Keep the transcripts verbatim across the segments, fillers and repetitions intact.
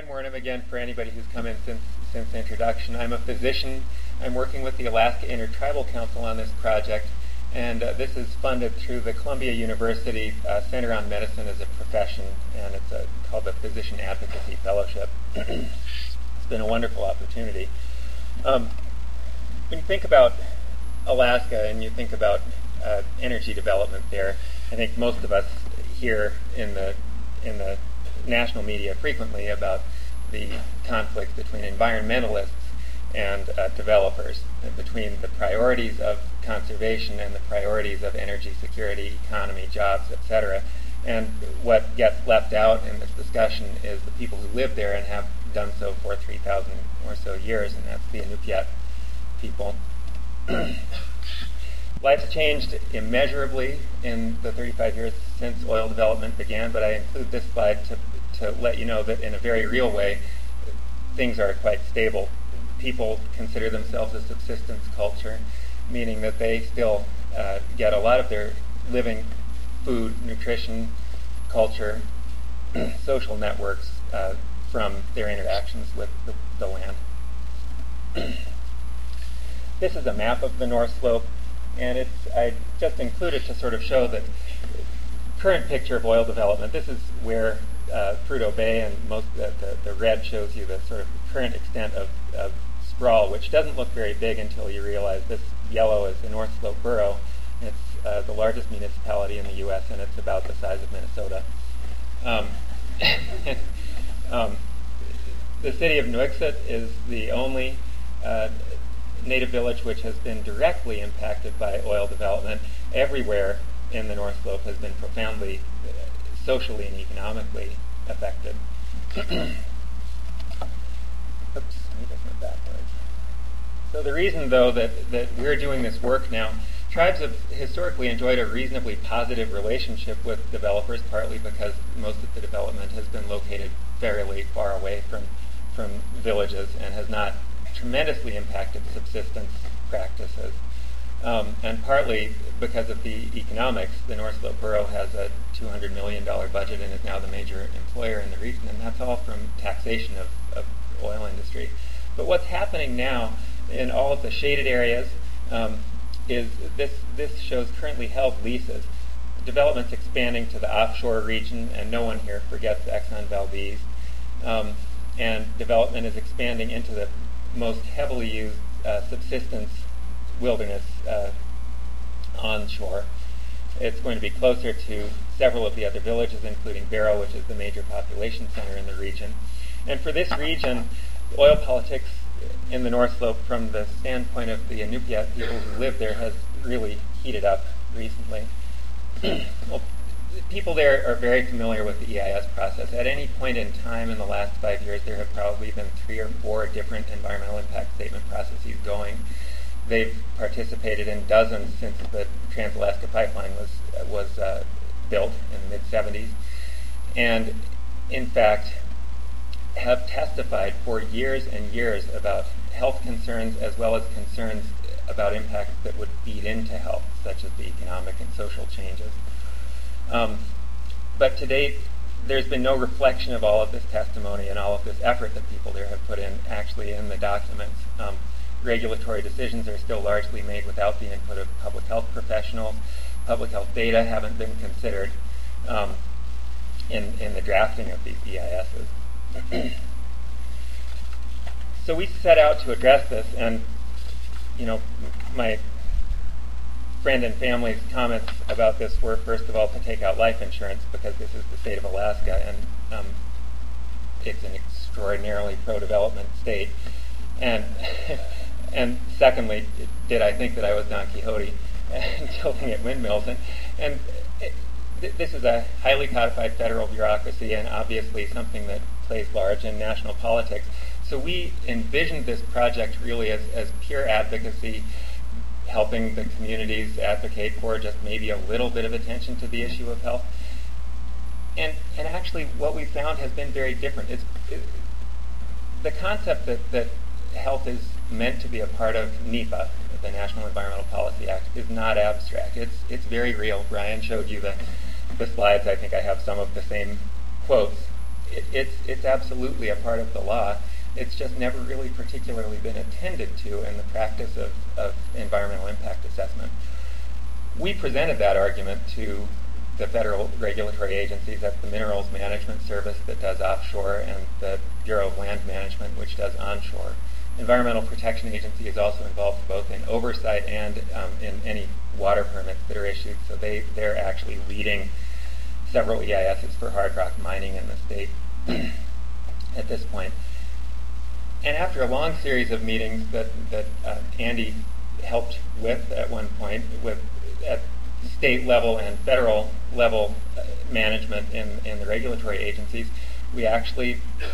Warnham again for anybody who's come in since since introduction. I'm a physician. I'm working with the Alaska Intertribal Council on this project, and uh, this is funded through the Columbia University uh, Center on Medicine as a Profession, and it's a, called the Physician Advocacy Fellowship. It's been a wonderful opportunity. Um, when you think about Alaska and you think about uh, energy development there, I think most of us hear in the in the national media frequently about the conflict between environmentalists and uh, developers, and between the priorities of conservation and the priorities of energy security, economy, jobs, et cetera. And what gets left out in this discussion is the people who live there and have done so for three thousand or so years, and that's the Inupiat people. Life's changed immeasurably in the thirty-five years since oil development began, but I include this slide to, to let you know that in a very real way, things are quite stable. People consider themselves a subsistence culture, meaning that they still uh, get a lot of their living, food, nutrition, culture, social networks uh, from their interactions with the, the land. This is a map of the North Slope, and it's I just included to sort of show the current picture of oil development. This is where uh, Prudhoe Bay, and most uh, the, the red shows you the sort of current extent of, of sprawl, which doesn't look very big until you realize this yellow is the North Slope Borough. It's uh, the largest municipality in the U S, and it's about the size of Minnesota. Um, um, the city of Nuiqsut is the only uh, native village which has been directly impacted by oil development. Everywhere in the North Slope has been profoundly uh, socially and economically affected. Oops, let me just move backwards. So the reason, though, that, that we're doing this work now, tribes have historically enjoyed a reasonably positive relationship with developers, partly because most of the development has been located fairly far away from, from villages and has not tremendously impacted subsistence practices. Um, and partly because of the economics, the North Slope Borough has a two hundred million dollars budget and is now the major employer in the region, and that's all from taxation of, of oil industry. But what's happening now in all of the shaded areas um, is this, this shows currently held leases. Development's expanding to the offshore region, and no one here forgets Exxon Valdez. Um, and development is expanding into the most heavily used uh, subsistence wilderness uh, onshore. It's going to be closer to several of the other villages, including Barrow, which is the major population center in the region. And for this region, oil politics in the North Slope, from the standpoint of the Inupiat people who live there, has really heated up recently. Well, people there are very familiar with the E I S process. At any point in time in the last five years, there have probably been three or four different environmental impact statement processes going. They've participated in dozens since the Trans-Alaska Pipeline was was uh, built in the mid seventies, and in fact have testified for years and years about health concerns as well as concerns about impacts that would feed into health, such as the economic and social changes. Um, but to date, there's been no reflection of all of this testimony and all of this effort that people there have put in actually in the documents. Um, regulatory decisions are still largely made without the input of public health professionals. Public health data haven't been considered um, in, in the drafting of these E I Ss. So we set out to address this, and you know, my friend and family's comments about this were, first of all, to take out life insurance because this is the state of Alaska, and um, it's an extraordinarily pro-development state. And and secondly, did I think that I was Don Quixote and tilting at windmills? And and it, th- this is a highly codified federal bureaucracy, and obviously something that plays large in national politics. So we envisioned this project really as, as pure advocacy, helping the communities advocate for just maybe a little bit of attention to the issue of health. And and actually what we found has been very different. It's it, the concept that, that health is meant to be a part of NEPA, the National Environmental Policy Act, is not abstract. It's it's very real. Brian showed you the, the slides. I think I have some of the same quotes. it, it's it's absolutely a part of the law. It's just never really particularly been attended to in the practice of, of environmental impact assessment. We presented that argument to the federal regulatory agencies. That's the Minerals Management Service that does offshore, and the Bureau of Land Management, which does onshore. Environmental Protection Agency is also involved both in oversight and um, in any water permits that are issued. So they, they're actually leading several E I Ss for hard rock mining in the state at this point. And after a long series of meetings that, that uh, Andy helped with at one point, with at state level and federal level uh, management in, in the regulatory agencies, we actually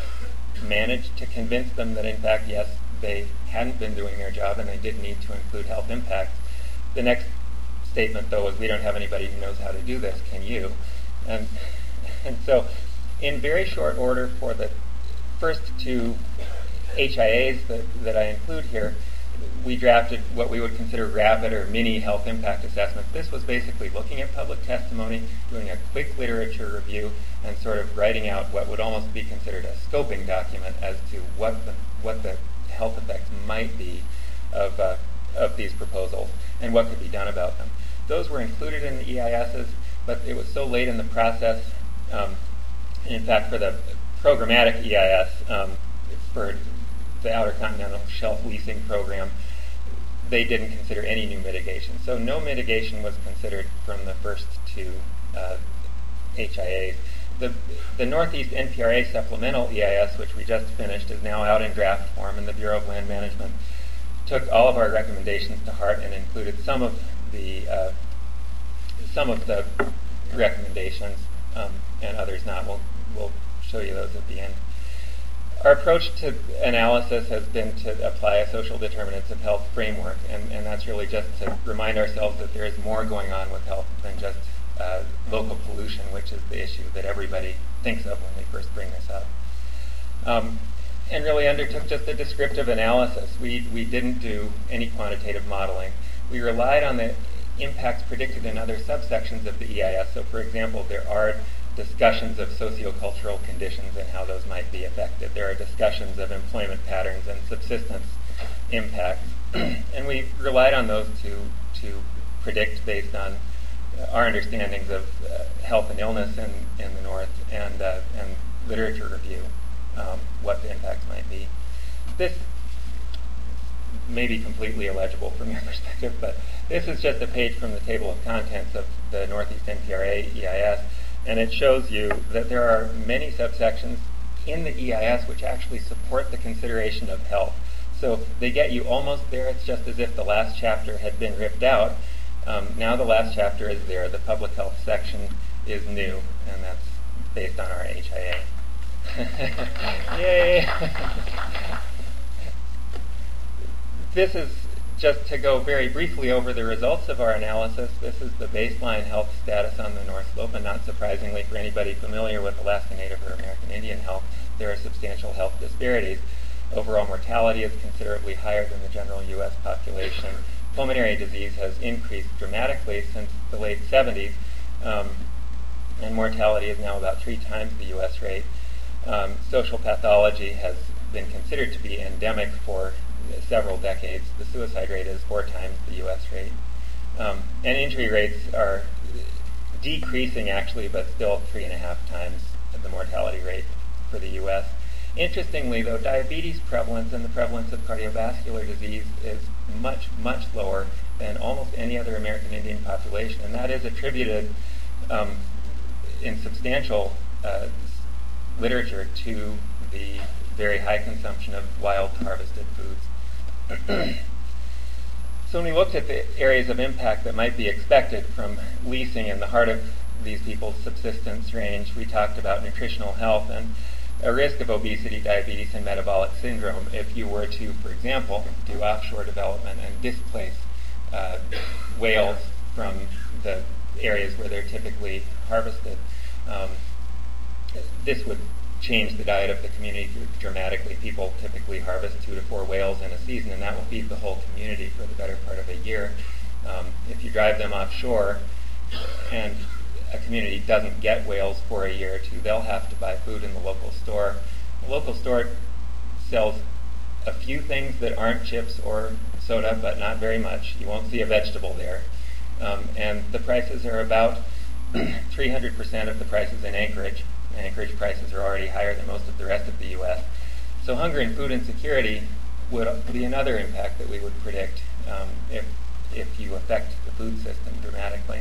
managed to convince them that, in fact, yes, they hadn't been doing their job and they did need to include health impacts. The next statement, though, was, we don't have anybody who knows how to do this. Can you? And, and so in very short order, for the first two H I As that, that I include here, we drafted what we would consider rapid or mini health impact assessments. This was basically looking at public testimony, doing a quick literature review, and sort of writing out what would almost be considered a scoping document as to what the, what the health effects might be of, uh, of these proposals and what could be done about them. Those were included in the E I Ss, but it was so late in the process. Um, in fact, for the programmatic E I S, um, for the Outer Continental Shelf Leasing Program, they didn't consider any new mitigation. So no mitigation was considered from the first two uh, H I As. The, the Northeast N P R A Supplemental E I S, which we just finished, is now out in draft form, and the Bureau of Land Management took all of our recommendations to heart and included some of the uh, some of the recommendations um, and others not. We'll, we'll show you those at the end. Our approach to analysis has been to apply a social determinants of health framework, and, and that's really just to remind ourselves that there is more going on with health than just uh, local pollution, which is the issue that everybody thinks of when we first bring this up. Um, and really undertook just a descriptive analysis. We, we didn't do any quantitative modeling. We relied on the impacts predicted in other subsections of the E I S. So, for example, there are discussions of sociocultural conditions and how those might be affected. There are discussions of employment patterns and subsistence impacts. And we relied on those to, to predict, based on our understandings of uh, health and illness in, in the North and, uh, and literature review, um, what the impacts might be. This may be completely illegible from your perspective, but this is just a page from the table of contents of the Northeast N P R A E I S. And it shows you that there are many subsections in the E I S which actually support the consideration of health. So they get you almost there. It's just as if the last chapter had been ripped out. Um, now the last chapter is there. The public health section is new, and that's based on our H I A. Yay! This is just to go very briefly over the results of our analysis. This is the baseline health status on the North Slope, and not surprisingly for anybody familiar with Alaska Native or American Indian health, there are substantial health disparities. Overall mortality is considerably higher than the general U S population. Pulmonary disease has increased dramatically since the late seventies, um, and mortality is now about three times the U S rate. Um, social pathology has been considered to be endemic for several decades. The suicide rate is four times the U S rate. Um, and injury rates are decreasing, actually, but still three and a half times the mortality rate for the U S. Interestingly, though, diabetes prevalence and the prevalence of cardiovascular disease is much, much lower than almost any other American Indian population, and that is attributed um, in substantial uh, literature to the very high consumption of wild harvested foods. So when we looked at the areas of impact that might be expected from leasing in the heart of these people's subsistence range, we talked about nutritional health and a risk of obesity, diabetes, and metabolic syndrome if you were to, for example, do offshore development and displace uh, whales from the areas where they're typically harvested. Um, this would change the diet of the community dramatically. People typically harvest two to four whales in a season, and that will feed the whole community for the better part of a year. Um, if you drive them offshore and a community doesn't get whales for a year or two, they'll have to buy food in the local store. The local store sells a few things that aren't chips or soda, but not very much. You won't see a vegetable there. Um, and the prices are about three hundred percent of the prices in Anchorage. Anchorage prices are already higher than most of the rest of the U S. So hunger and food insecurity would be another impact that we would predict um, if, if you affect the food system dramatically.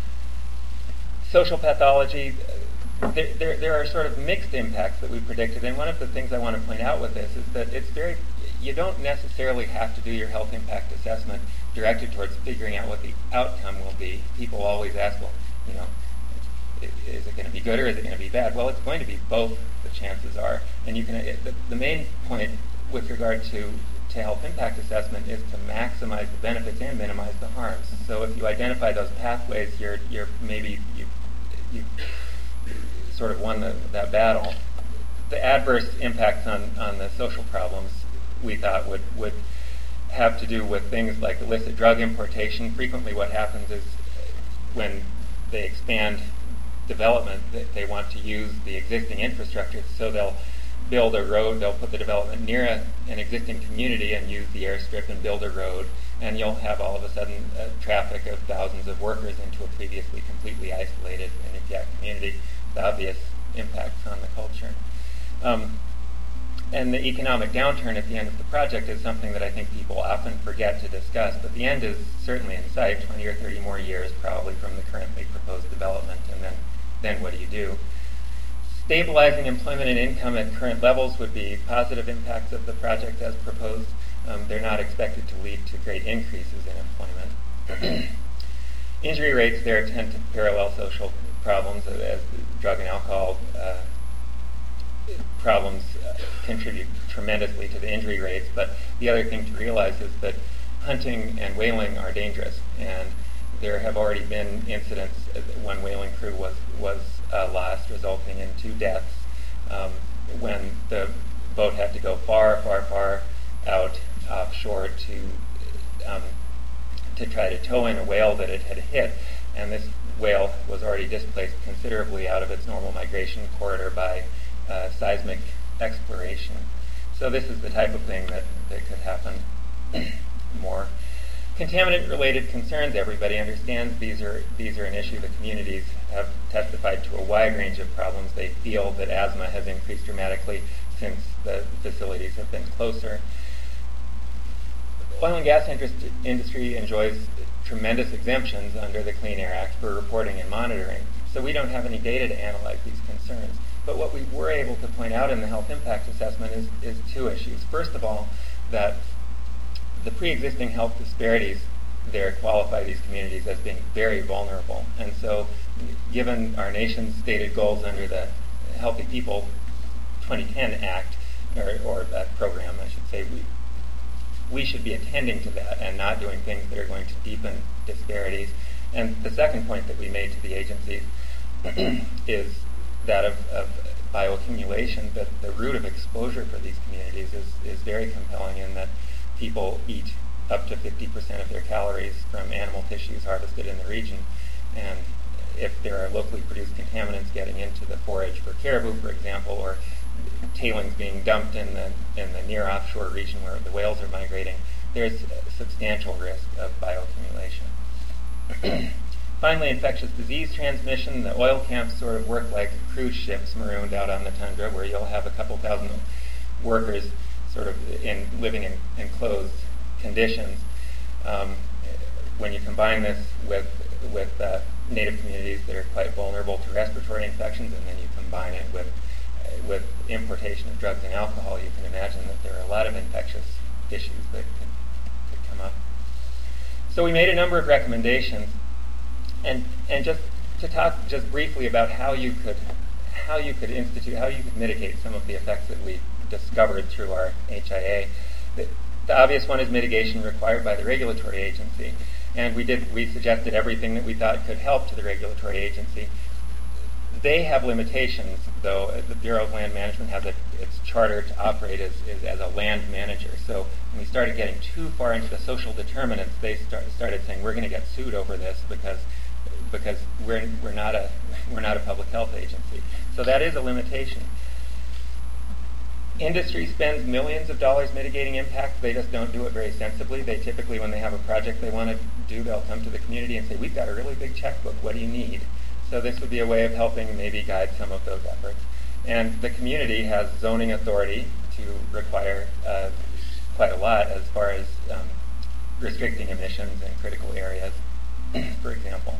Social pathology, there, there, there are sort of mixed impacts that we predicted, and one of the things I want to point out with this is that it's very, you don't necessarily have to do your health impact assessment directed towards figuring out what the outcome will be. People always ask, well, you know, is it going to be good or is it going to be bad? Well, it's going to be both, the chances are. And you can. It, the, the main point with regard to, to health impact assessment is to maximize the benefits and minimize the harms. So if you identify those pathways, you're you're maybe you you sort of won the, that battle. The adverse impacts on, on the social problems we thought would would have to do with things like illicit drug importation. Frequently, what happens is when they expand development, they want to use the existing infrastructure, so they'll build a road, they'll put the development near a, an existing community and use the airstrip and build a road, and you'll have all of a sudden a traffic of thousands of workers into a previously completely isolated and Inupiaq community with obvious impacts on the culture. Um, and the economic downturn at the end of the project is something that I think people often forget to discuss, but the end is certainly in sight, twenty or thirty more years probably from the currently proposed development, and then then what do you do? Stabilizing employment and income at current levels would be positive impacts of the project as proposed. Um, they're not expected to lead to great increases in employment. Injury rates there tend to parallel social problems, as drug and alcohol uh, problems uh, contribute tremendously to the injury rates. But the other thing to realize is that hunting and whaling are dangerous, and there have already been incidents. One whaling crew was was uh, lost, resulting in two deaths um, when the boat had to go far, far, far out offshore to um, to try to tow in a whale that it had hit, and this whale was already displaced considerably out of its normal migration corridor by uh, seismic exploration. So this is the type of thing that, that could happen more. Contaminant-related concerns, everybody understands these are these are an issue. The communities have testified to a wide range of problems. They feel that asthma has increased dramatically since the facilities have been closer. Oil and gas interest, industry enjoys tremendous exemptions under the Clean Air Act for reporting and monitoring, so we don't have any data to analyze these concerns. But what we were able to point out in the health impact assessment is, is two issues. First of all, that the pre-existing health disparities there qualify these communities as being very vulnerable. And so given our nation's stated goals under the Healthy People twenty ten Act, or, or that program, I should say, we, we should be attending to that and not doing things that are going to deepen disparities. And the second point that we made to the agency is that of, of bioaccumulation, that the route of exposure for these communities is, is very compelling in that people eat up to fifty percent of their calories from animal tissues harvested in the region. And if there are locally produced contaminants getting into the forage for caribou, for example, or tailings being dumped in the in the near offshore region where the whales are migrating, there's a substantial risk of bioaccumulation. Finally, infectious disease transmission. The oil camps sort of work like cruise ships marooned out on the tundra, where you'll have a couple thousand workers sort of in living in enclosed conditions. Um, when you combine this with with uh, native communities that are quite vulnerable to respiratory infections, and then you combine it with uh, with importation of drugs and alcohol, you can imagine that there are a lot of infectious issues that could, could come up. So we made a number of recommendations, and and just to talk just briefly about how you could how you could institute how you could mitigate some of the effects that we discovered through our H I A. The, the obvious one is mitigation required by the regulatory agency, and we did we suggested everything that we thought could help to the regulatory agency. They have limitations, though. The Bureau of Land Management has a, its charter to operate as, as, as a land manager. So when we started getting too far into the social determinants, they start, started saying, we're going to get sued over this because because we're we're not a we're not a public health agency. So that is a limitation. Industry spends millions of dollars mitigating impact. They just don't do it very sensibly. They typically, when they have a project they want to do, they'll come to the community and say, we've got a really big checkbook. What do you need? So this would be a way of helping maybe guide some of those efforts. And the community has zoning authority to require uh, quite a lot as far as um, restricting emissions in critical areas, for example.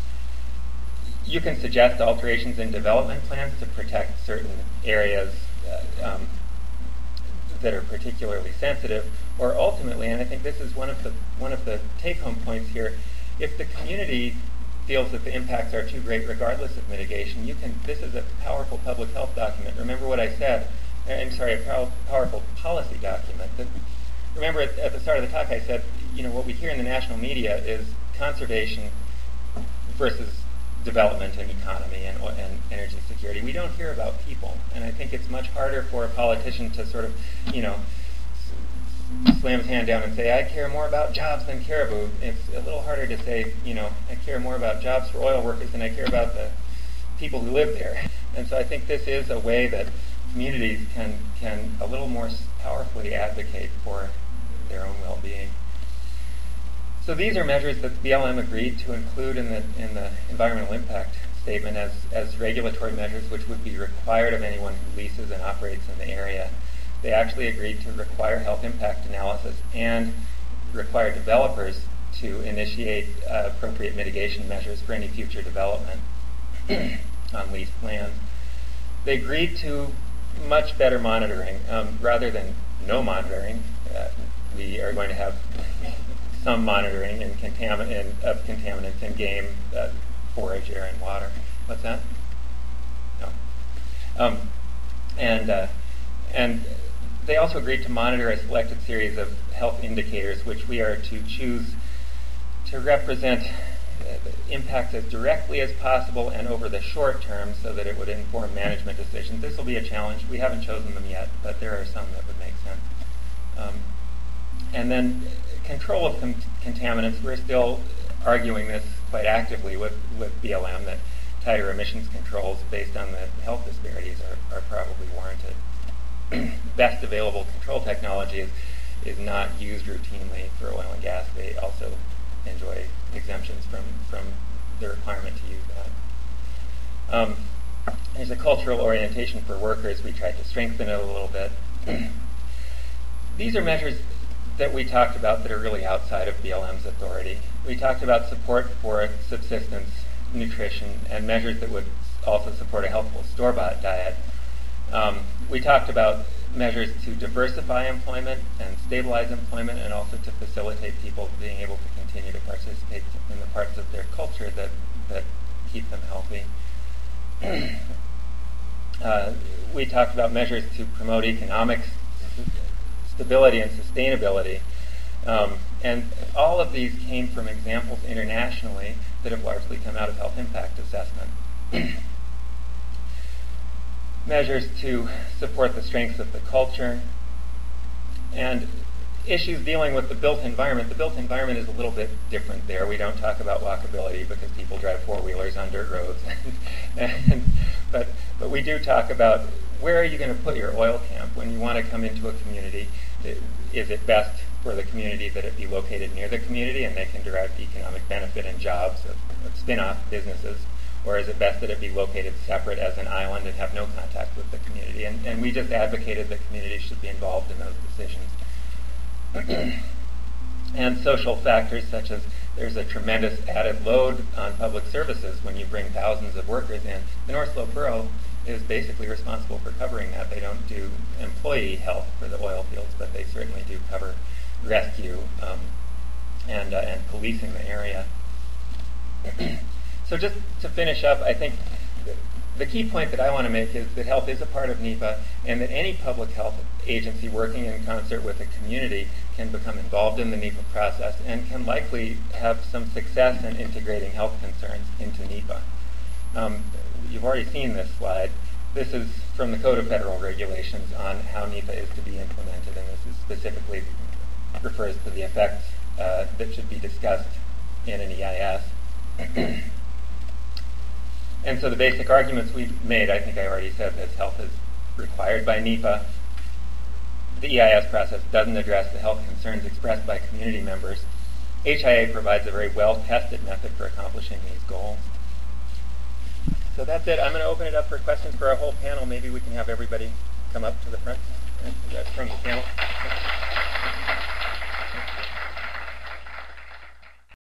You can suggest alterations in development plans to protect certain areas uh, um, that are particularly sensitive, or ultimately, and I think this is one of the one of the take-home points here, if the community feels that the impacts are too great regardless of mitigation, you can, this is a powerful public health document. Remember what I said, I'm sorry, a pow- powerful policy document. That, remember at, at the start of the talk I said, you know, what we hear in the national media is conservation versus development and economy and, and energy security. We don't hear about people, and I think it's much harder for a politician to sort of, you know, s- slam his hand down and say, I care more about jobs than caribou. It's a little harder to say, you know, I care more about jobs for oil workers than I care about the people who live there. And so I think this is a way that communities can, can a little more powerfully advocate for their own well-being. So these are measures that B L M agreed to include in the in the environmental impact statement as, as regulatory measures which would be required of anyone who leases and operates in the area. They actually agreed to require health impact analysis and require developers to initiate uh, appropriate mitigation measures for any future development on leased lands. They agreed to much better monitoring. Um, rather than no monitoring, uh, we are going to have some monitoring and contamin- and, of contaminants in game, uh, forage, air, and water. What's that? No. Um, and uh, and they also agreed to monitor a selected series of health indicators, which we are to choose to represent uh, the impacts as directly as possible and over the short term, so that it would inform management decisions. This will be a challenge. We haven't chosen them yet, but there are some that would make sense. Um, and then control of con- contaminants, we're still arguing this quite actively with, with B L M, that tighter emissions controls based on the health disparities are, are probably warranted. Best available control technology is, is not used routinely for oil and gas. They also enjoy exemptions from, from the requirement to use that. Um, there's a cultural orientation for workers. We tried to strengthen it a little bit. These are measures that we talked about that are really outside of B L M's authority. We talked about support for subsistence, nutrition, and measures that would also support a healthful store-bought diet. Um, we talked about measures to diversify employment and stabilize employment, and also to facilitate people being able to continue to participate in the parts of their culture that, that keep them healthy. uh, we talked about measures to promote economic stability and sustainability. Um, and all of these came from examples internationally that have largely come out of health impact assessment. Measures to support the strengths of the culture, and issues dealing with the built environment. The built environment is a little bit different there. We don't talk about walkability because people drive four-wheelers on dirt roads. and, but, but we do talk about, where are you going to put your oil camp when you want to come into a community? Is it best for the community that it be located near the community and they can derive economic benefit and jobs of, of spin-off businesses? Or is it best that it be located separate as an island and have no contact with the community? And, and we just advocated that communities should be involved in those decisions. And social factors such as there's a tremendous added load on public services when you bring thousands of workers in. The North Slope Borough is basically responsible for covering that. They don't do employee health for the oil fields, but they certainly do cover rescue um, and, uh, and policing the area. So just to finish up, I think the key point that I want to make is that health is a part of NEPA, and that any public health agency working in concert with a community can become involved in the NEPA process and can likely have some success in integrating health concerns into NEPA. Um, you've already seen this slide. This is from the Code of Federal Regulations on how NEPA is to be implemented, and this is specifically refers to the effects uh, that should be discussed in an E I S. And so the basic arguments we've made, I think I already said this, health is required by NEPA. The E I S process doesn't address the health concerns expressed by community members. H I A provides a very well-tested method for accomplishing these goals. So that's it. I'm going to open it up for questions for our whole panel. Maybe we can have everybody come up to the front uh, from the panel.